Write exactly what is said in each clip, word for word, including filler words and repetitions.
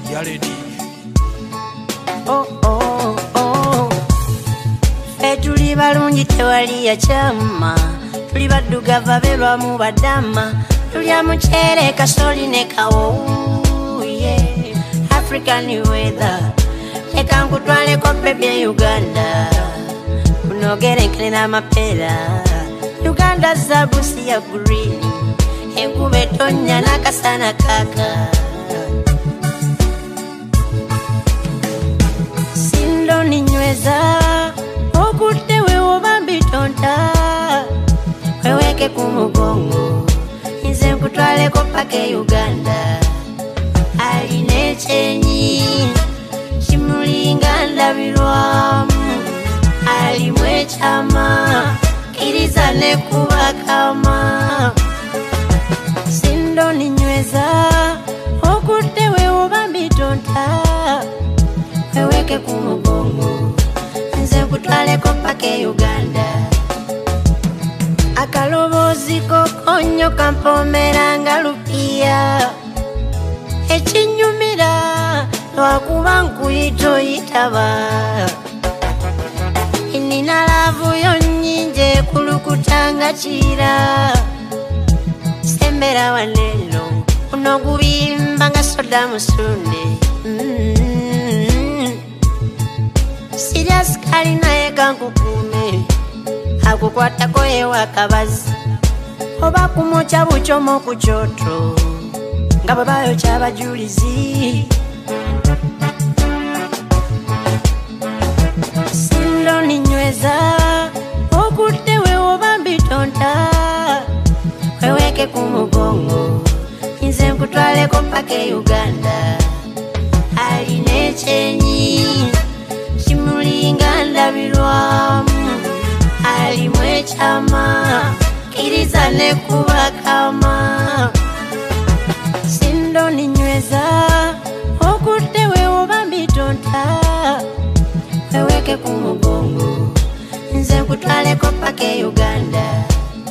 Yaledi. Oh oh oh. Tuli balungi tewali ya chama. Tuli baddugavu belwa mu badama. Tuli amuchere kasoli ne kawo. Yeah. African weather. Eka nkutwale ko baby Uganda. Unogere nkene na mapera. Uganda zabusi ya green. Enkube tonya nakasana kaka. Sindo ninyweza okute wewo bambi tonta. Weweke kumugongo nze nkutwale ko pake Uganda. Aline chenyi chimulinga bilwamu. Alimwe chama kiriza ne kubakama. Sindo ninyweza okute wewo bambi tonta. Weweke kumugongo nze nkutwale ko pake Uganda. Akalobozi kokonyo kampomera nga lupia. Echinyumira lwakuba nkuyito yitaba. Nina lavu yonyinje kulukutanga chira. Sembera walelo unogubimba nga soda musunde. mm-hmm. Serious kali naye kankukume. Akukwata koye wakabazi. Oba kumocha buchomo kuchoto. Nga babayo chabajulizi. Sindo ninyweza okute wewo bambi tonta. Weweke kumugongo nze nkutwale ko pake Uganda. Aline chenyi chimulinga bilwamu. Alimwe chama kiriza ne kubakama. Sindo ninyweza okute wewo bambi tonta. Weweke kumugongo nze nkutwale ko pake Uganda.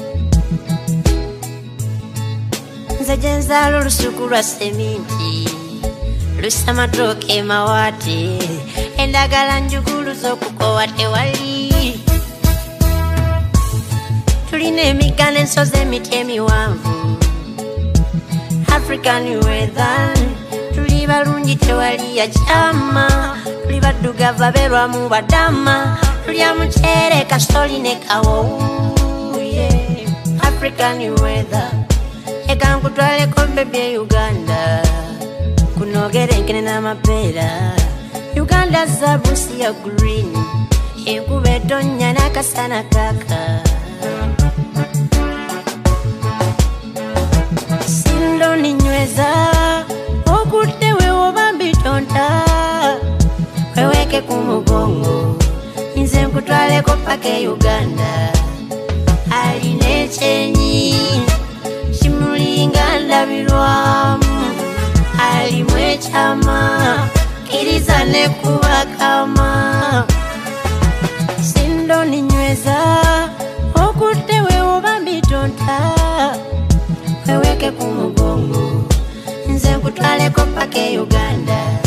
Nze jenzalo lusuku lwa seminti. Lusamatoke mawate. Endagala njugulu zokukowa tewali. Tuline emigana ensozi emiti emiwanvu. African weather. Tuli balungi tewali ya chama. Tuli baddugavu belwa mu badama. Tuli amuchere kasoli ne kawo. Yeah. African weather. Eka nkutwale ko baby Uganda. Kunogere nkene na mapera. Uganda zabusi ya green. Enkube tonya nakasana kaka. Sindo ninyweza okute wewo bambi tonta. Weweke kumugongo nze nkutwale ko pake Uganda. Aline chenyi chimulinga bilwamu. Alimwe chama kiriza ne kubakama. Sindo ninyweza okute wewo bambi tonta. Weweke kumugongo nze nkutwale ko pake Uganda.